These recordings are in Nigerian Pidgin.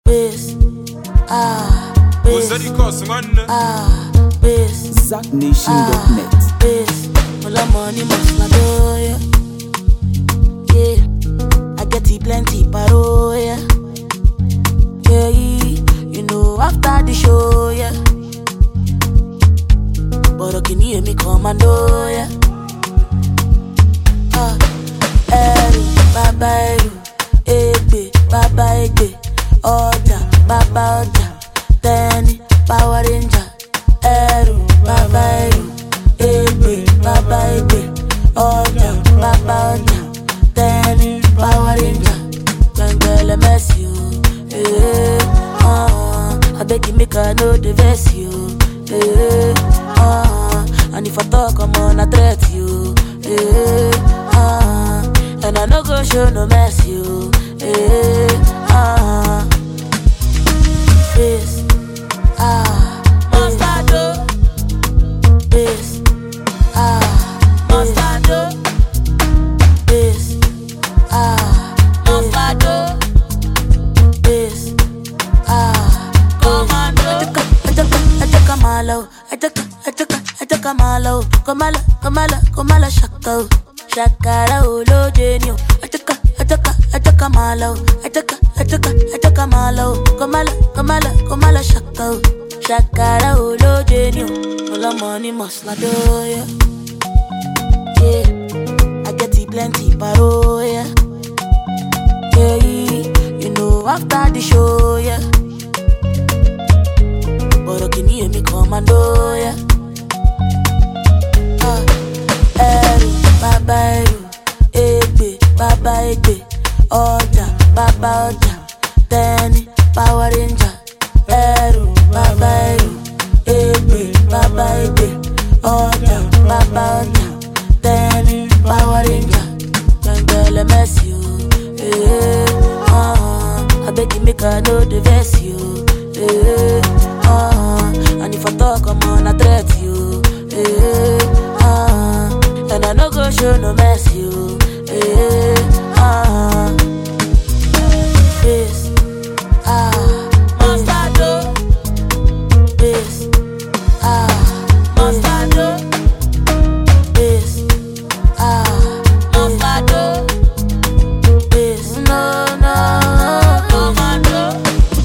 Bass, bass, bass, ZachNation.net. bass. All the money must not go, yeah. Yeah, I get it plenty paro, yeah. Yeah, you know after the show, yeah. But I can hear me commando, yeah. Baba Eru, Egbe, Baba Egbe, Oja, Baba Oja, Tenny, Power Ranger, Eru, Baba Eru, Egbe, Baba Egbe, Oja, Baba Oja, Tenny, Power Ranger, Bengele Messi, I beg you make I know the verse, you, and if I talk, I'm on a threat, you, and I no go show no mess, you, Bass, Mostardo, bass, Mostardo, bass, Mostardo, bass, Commando. Kamalo, Shakara ulo genio. Ataka malo. Kamalo shako. Shakara ulo genio. All the money must not do, yeah. Yeah, I get it plenty paro, yeah. Yeah, you know after the show, yeah. But I can hear me commando, yeah. Baba Eru, Egbe, Baba Egbe, Oja, Baba Oja, Tenny, Power Ranger, Eru, Baba Eru, Egbe, Baba Egbe, Oja, Baba Oja, Tenny, Power Ranger, Bengele Messi, I beg you make I know the verse, you, and if I talk, I'm on a threat, you, and I no go show no mess, you, Bass, Mostardo, bass, Mostardo, bass, Mostardo, bass, no, Commando.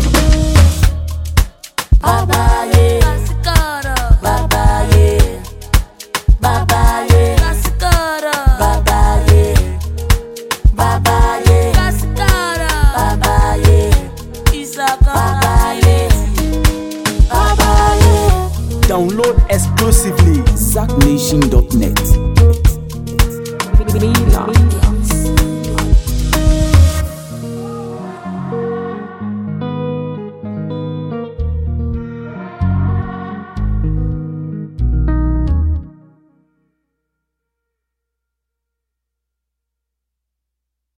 Baba, yeah, Baba, yeah, Baba, yeah. Download exclusively ZachNation.net. Relax.